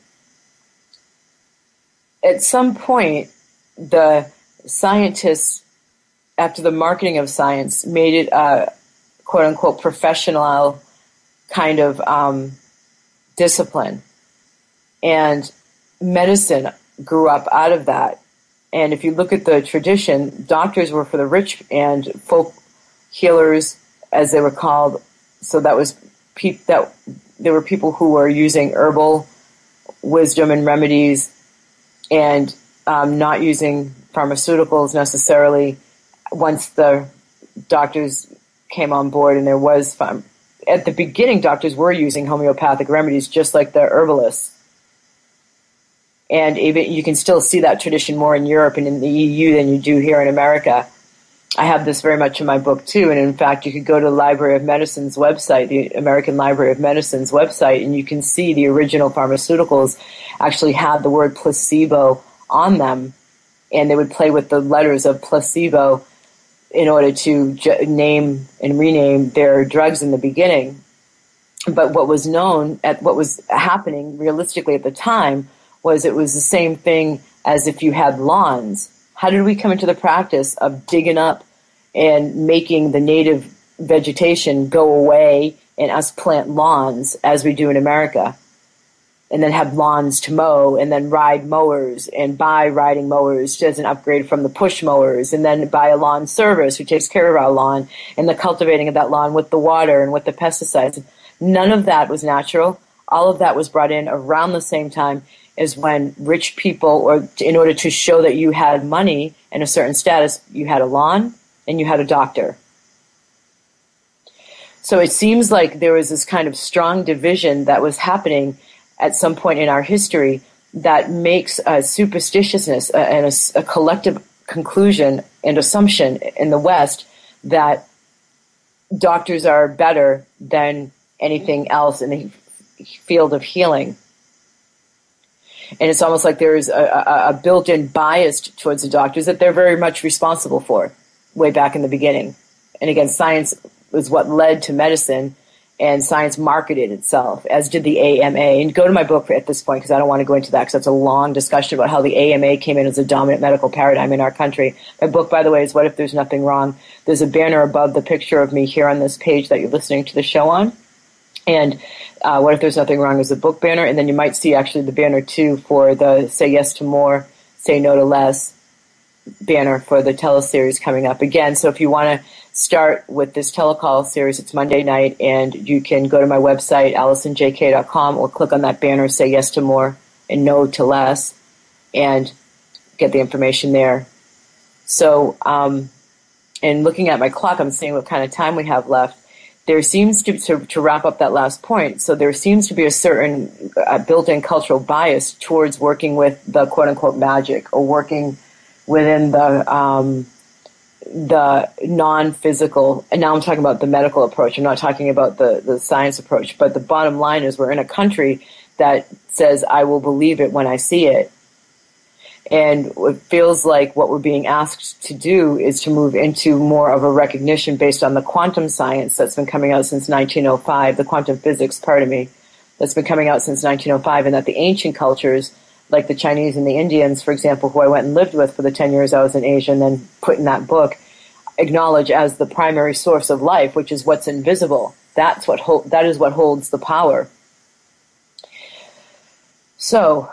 at some point, the scientists, after the marketing of science, made it a quote-unquote professional kind of um, discipline. And medicine grew up out of that. And if you look at the tradition, doctors were for the rich and folk healers, as they were called. So that was pe- that there were people who were using herbal wisdom and remedies and um, not using pharmaceuticals necessarily. Once the doctors came on board, and there was fun. At the beginning, doctors were using homeopathic remedies just like the herbalists. And even you can still see that tradition more in Europe and in the E U than you do here in America. I have this very much in my book too, and in fact you could go to the Library of Medicine's website, the American Library of Medicine's website, and you can see the original pharmaceuticals actually had the word placebo on them, and they would play with the letters of placebo in order to j- name and rename their drugs in the beginning. But what was known, at what was happening realistically at the time, was it was the same thing as if you had lawns. How did we come into the practice of digging up and making the native vegetation go away and us plant lawns as we do in America? And then have lawns to mow, and then ride mowers and buy riding mowers as an upgrade from the push mowers, and then buy a lawn service who takes care of our lawn and the cultivating of that lawn with the water and with the pesticides. None of that was natural. All of that was brought in around the same time is when rich people, or in order to show that you had money and a certain status, you had a lawn and you had a doctor. So it seems like there was this kind of strong division that was happening at some point in our history that makes a superstitiousness and a, a collective conclusion and assumption in the West that doctors are better than anything else in the field of healing. And it's almost like there is a, a, a built-in bias towards the doctors that they're very much responsible for way back in the beginning. And again, science was what led to medicine, and science marketed itself, as did the A M A. And go to my book at this point, because I don't want to go into that, because that's a long discussion about how the A M A came in as a dominant medical paradigm in our country. My book, by the way, is What If There's Nothing Wrong? There's a banner above the picture of me here on this page that you're listening to the show on. And uh, What If There's Nothing Wrong is a book banner. And then you might see actually the banner, too, for the Say Yes to More, Say No to Less banner for the teleseries coming up again. So if you want to start with this telecall series, it's Monday night, and you can go to my website, allison j k dot com, or click on that banner, Say Yes to More and No to Less, and get the information there. So, um, and looking at my clock, I'm seeing what kind of time we have left. There seems to, to, to wrap up that last point, so there seems to be a certain uh, built-in cultural bias towards working with the quote-unquote magic, or working within the um, the non-physical. And now I'm talking about the medical approach. I'm not talking about the, the science approach. But the bottom line is we're in a country that says, I will believe it when I see it. And it feels like what we're being asked to do is to move into more of a recognition based on the quantum science that's been coming out since nineteen oh five, the quantum physics, pardon me, that's been coming out since nineteen oh five, and that the ancient cultures like the Chinese and the Indians, for example, who I went and lived with for the ten years I was in Asia and then put in that book, acknowledge as the primary source of life, which is what's invisible. That's what hold, that is what holds the power. So,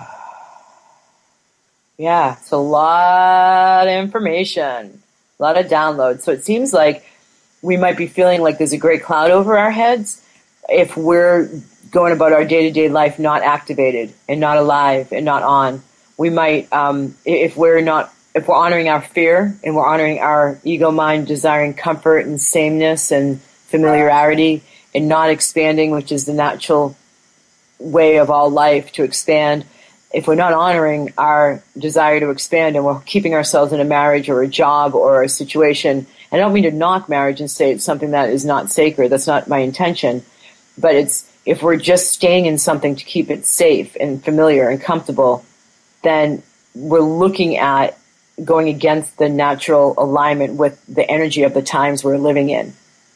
yeah, it's a lot of information, a lot of downloads. So it seems like we might be feeling like there's a great cloud over our heads if we're going about our day-to-day life not activated and not alive and not on. We might, um, if we're not, if we're honoring our fear and we're honoring our ego mind, desiring comfort and sameness and familiarity and not expanding, which is the natural way of all life to expand. If we're not honoring our desire to expand and we're keeping ourselves in a marriage or a job or a situation, I don't mean to knock marriage and say it's something that is not sacred. That's not my intention. But it's, if we're just staying in something to keep it safe and familiar and comfortable, then we're looking at going against the natural alignment with the energy of the times we're living in.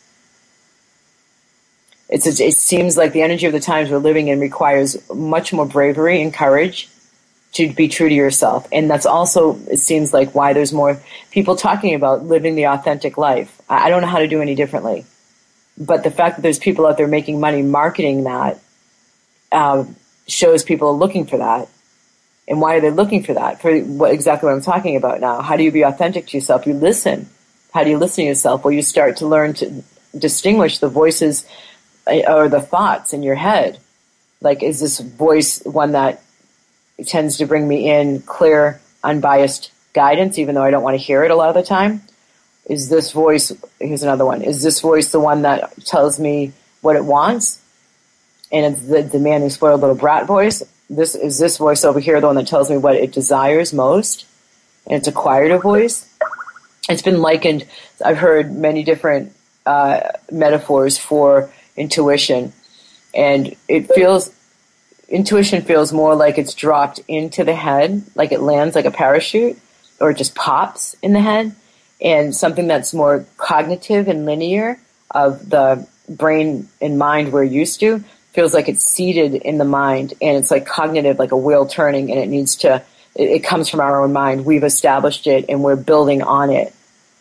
It's, it seems like the energy of the times we're living in requires much more bravery and courage to be true to yourself. And that's also, it seems like, why there's more people talking about living the authentic life. I don't know how to do any differently. But the fact that there's people out there making money marketing that uh, shows people are looking for that. And why are they looking for that? For what, exactly what I'm talking about now. How do you be authentic to yourself? You listen. How do you listen to yourself? Well, you start to learn to distinguish the voices or the thoughts in your head. Like, is this voice one that tends to bring me in clear, unbiased guidance, even though I don't want to hear it a lot of the time? Is this voice, here's another one, is this voice the one that tells me what it wants? And it's the demanding, spoiled little brat voice. This is this voice over here, the one that tells me what it desires most, and it's a quieter voice. It's been likened, I've heard many different uh, metaphors for intuition, and it feels, intuition feels more like it's dropped into the head, like it lands like a parachute, or it just pops in the head, and something that's more cognitive and linear of the brain and mind we're used to feels like it's seated in the mind, and it's like cognitive, like a wheel turning, and it needs to, it, it comes from our own mind. We've established it, and we're building on it.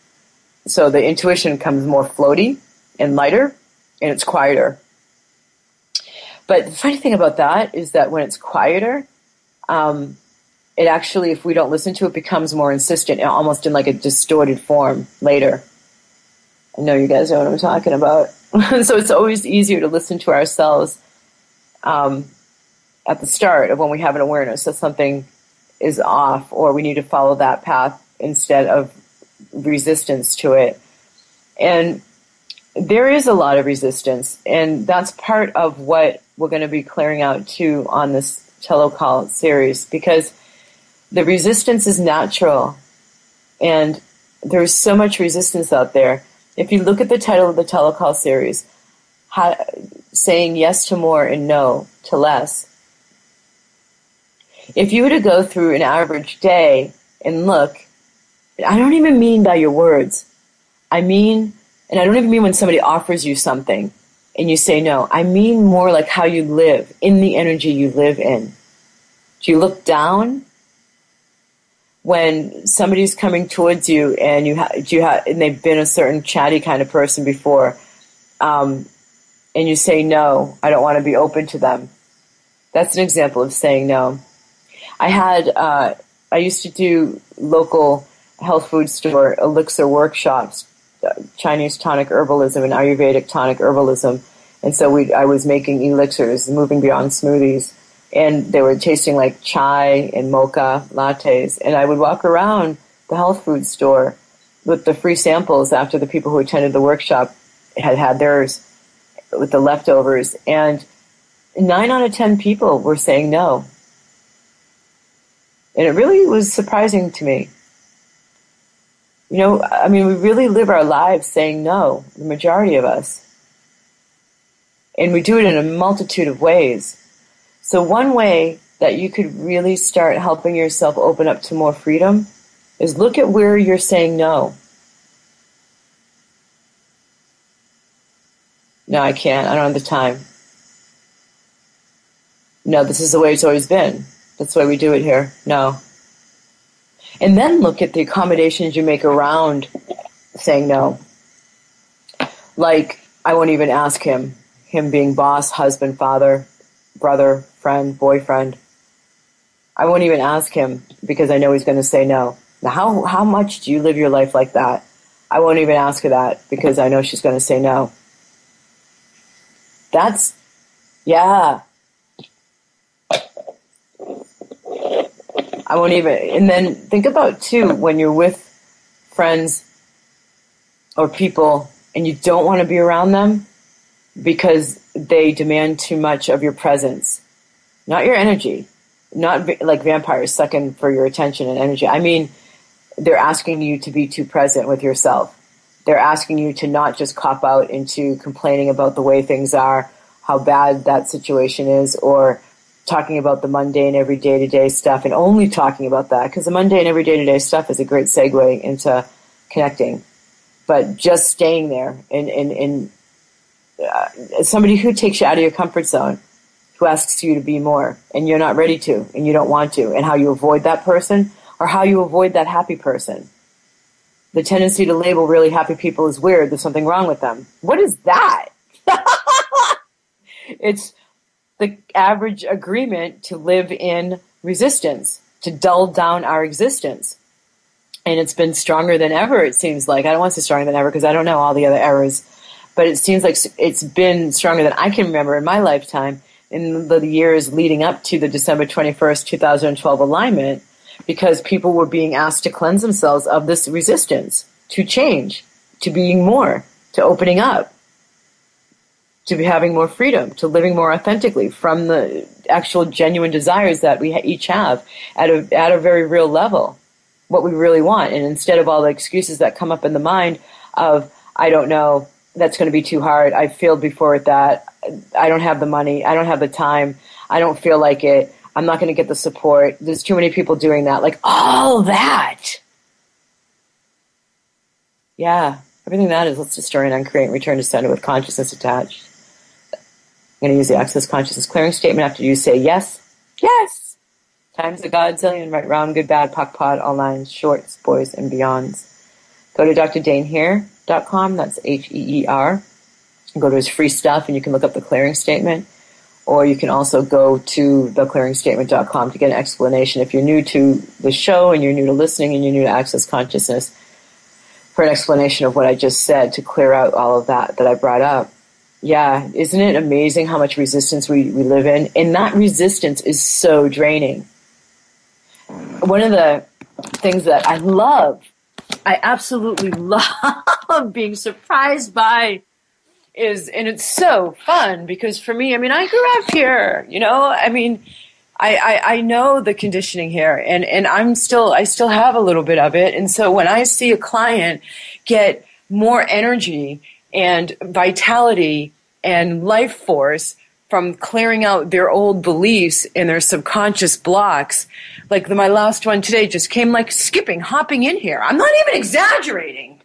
So the intuition comes more floaty and lighter, and it's quieter. But the funny thing about that is that when it's quieter, um, it actually, if we don't listen to it, becomes more insistent, almost in like a distorted form later. I know you guys know what I'm talking about. So it's always easier to listen to ourselves um, at the start of when we have an awareness that something is off, or we need to follow that path instead of resistance to it. And there is a lot of resistance, and that's part of what we're going to be clearing out too on this telecall series, because the resistance is natural, and there's so much resistance out there. If you look at the title of the telecall series, how, saying yes to more and no to less, if you were to go through an average day and look, I don't even mean by your words. I mean, and I don't even mean when somebody offers you something and you say no. I mean more like how you live, in the energy you live in. Do you look down when somebody's coming towards you and you ha- do you ha- and they've been a certain chatty kind of person before, um, and you say no, I don't want to be open to them? That's an example of saying no. I had uh, I used to do local health food store elixir workshops, uh, Chinese tonic herbalism and Ayurvedic tonic herbalism, and so we I was making elixirs, moving beyond smoothies. And they were tasting like chai and mocha lattes. And I would walk around the health food store with the free samples after the people who attended the workshop had had theirs with the leftovers. And nine out of ten people were saying no. And it really was surprising to me. You know, I mean, we really live our lives saying no, the majority of us. And we do it in a multitude of ways. So one way that you could really start helping yourself open up to more freedom is look at where you're saying no. No, I can't. I don't have the time. No, this is the way it's always been. That's why we do it here. No. And then look at the accommodations you make around saying no. Like, I won't even ask him. Him being boss, husband, father, brother, friend, boyfriend. I won't even ask him because I know he's going to say no. Now, how, how much do you live your life like that? I won't even ask her that because I know she's going to say no. That's, yeah. I won't even, and then think about too, when you're with friends or people and you don't want to be around them because they demand too much of your presence, not your energy, not like vampires sucking for your attention and energy. I mean, they're asking you to be too present with yourself. They're asking you to not just cop out into complaining about the way things are, how bad that situation is, or talking about the mundane every day-to-day stuff and only talking about that, because the mundane every day-to-day stuff is a great segue into connecting. But just staying there and, and, and uh, somebody who takes you out of your comfort zone, who asks you to be more, and you're not ready to, and you don't want to, and how you avoid that person, or how you avoid that happy person. The tendency to label really happy people as weird, there's something wrong with them. What is that? It's the average agreement to live in resistance, to dull down our existence. And it's been stronger than ever, it seems like. I don't want to say stronger than ever because I don't know all the other eras. But it seems like it's been stronger than I can remember in my lifetime in the years leading up to the December twenty-first, twenty twelve alignment, because people were being asked to cleanse themselves of this resistance, to change, to being more, to opening up, to be having more freedom, to living more authentically from the actual genuine desires that we each have at a, at a very real level, what we really want. And instead of all the excuses that come up in the mind of, I don't know, that's going to be too hard, I failed before at that, I don't have the money, I don't have the time, I don't feel like it, I'm not going to get the support, there's too many people doing that, like all that. Yeah, everything that is, let's destroy and uncreate and return to center with consciousness attached. I'm going to use the Access Consciousness Clearing Statement after you say yes, yes, times a godzillion, right, round, good, bad, pock, pod, all nines, shorts, boys, and beyonds. Go to d r dane here dot com, that's H E E R. Go to his free stuff and you can look up the Clearing Statement. Or you can also go to the clearing statement dot com to get an explanation. If you're new to the show and you're new to listening and you're new to Access Consciousness, for an explanation of what I just said to clear out all of that that I brought up. Yeah, isn't it amazing how much resistance we, we live in? And that resistance is so draining. One of the things that I love, I absolutely love being surprised by is, and it's so fun because for me, I mean, I grew up here, you know, I mean, I, I, I know the conditioning here and, and I'm still, I still have a little bit of it. And so when I see a client get more energy and vitality and life force from clearing out their old beliefs and their subconscious blocks, like the, my last one today just came like skipping, hopping in here. I'm not even exaggerating.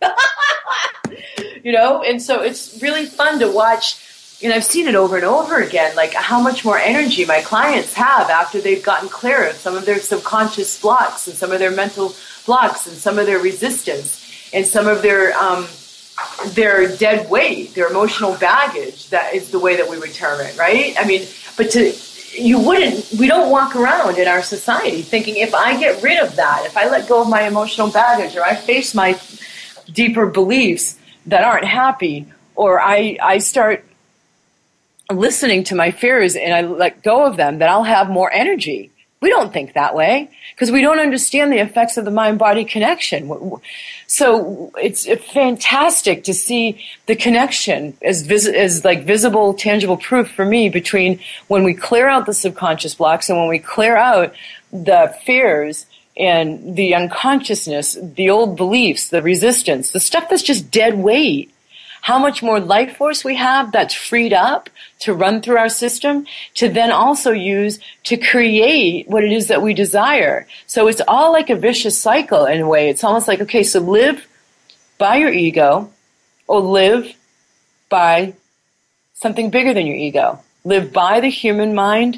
You know, and so it's really fun to watch, and I've seen it over and over again, like how much more energy my clients have after they've gotten clear of some of their subconscious blocks and some of their mental blocks and some of their resistance and some of their um, their dead weight, their emotional baggage. That is the way that we would term it, right? I mean, but to you wouldn't, we don't walk around in our society thinking if I get rid of that, if I let go of my emotional baggage or I face my deeper beliefs that aren't happy, or I, I start listening to my fears and I let go of them, that I'll have more energy. We don't think that way because we don't understand the effects of the mind-body connection. So it's fantastic to see the connection as, vis- as like visible, tangible proof for me between when we clear out the subconscious blocks and when we clear out the fears and the unconsciousness, the old beliefs, the resistance, the stuff that's just dead weight. How much more life force we have that's freed up to run through our system to then also use to create what it is that we desire. So it's all like a vicious cycle in a way. It's almost like, okay, so live by your ego or live by something bigger than your ego. Live by the human mind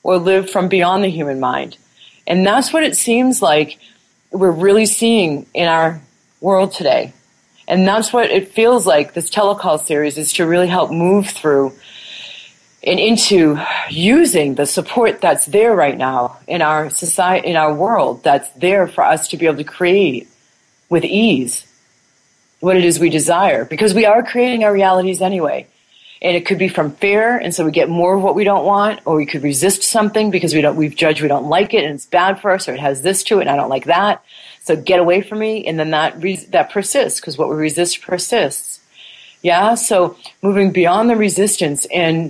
or live from beyond the human mind. And that's what it seems like we're really seeing in our world today. And that's what it feels like this telecall series is to really help move through and into using the support that's there right now in our society, in our world, that's there for us to be able to create with ease what it is we desire. Because we are creating our realities anyway. And it could be from fear, and so we get more of what we don't want, or we could resist something because we don't, we've judged we don't like it and it's bad for us, or it has this to it and I don't like that. So get away from me, and then that res- that persists, because what we resist persists. Yeah, so moving beyond the resistance, and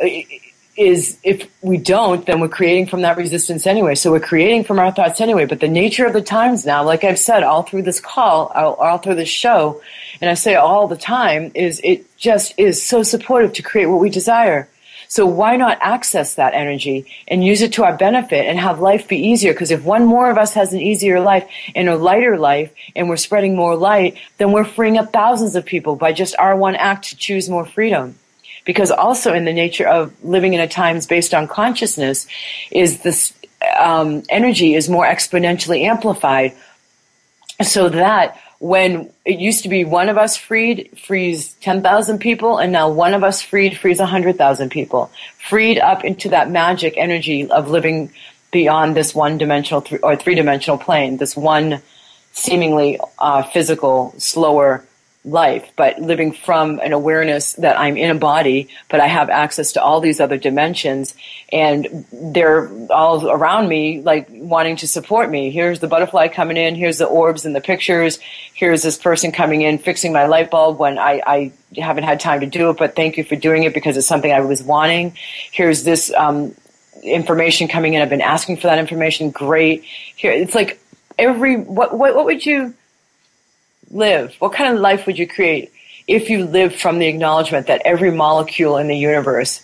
is if we don't, then we're creating from that resistance anyway. So we're creating from our thoughts anyway. But the nature of the times now, like I've said all through this call, all, all through this show, and I say all the time, is it just is so supportive to create what we desire. So why not access that energy and use it to our benefit and have life be easier? Because if one more of us has an easier life and a lighter life, and we're spreading more light, then we're freeing up thousands of people by just our one act to choose more freedom. Because also in the nature of living in a times based on consciousness is this um, energy is more exponentially amplified, so that when it used to be one of us freed frees ten thousand people, and now one of us freed frees one hundred thousand people, freed up into that magic energy of living beyond this one-dimensional th- or three-dimensional plane, this one seemingly uh, physical, slower life, but living from an awareness that I'm in a body, but I have access to all these other dimensions, and they're all around me, like wanting to support me. Here's the butterfly coming in, here's the orbs and the pictures, here's this person coming in fixing my light bulb when I, I haven't had time to do it, but thank you for doing it because it's something I was wanting. Here's this um, information coming in, I've been asking for that information, great. Here, it's like every, what, what, what would you live? What kind of life would you create if you lived from the acknowledgement that every molecule in the universe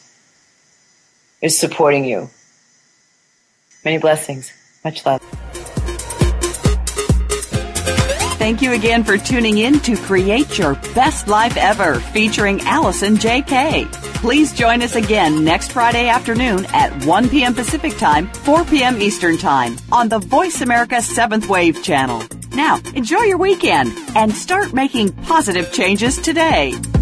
is supporting you? Many blessings. Much love. Thank you again for tuning in to Create Your Best Life Ever, featuring Allison J K. Please join us again next Friday afternoon at one p.m. Pacific Time, four p.m. Eastern Time on the Voice America seventh Wave channel. Now, enjoy your weekend and start making positive changes today.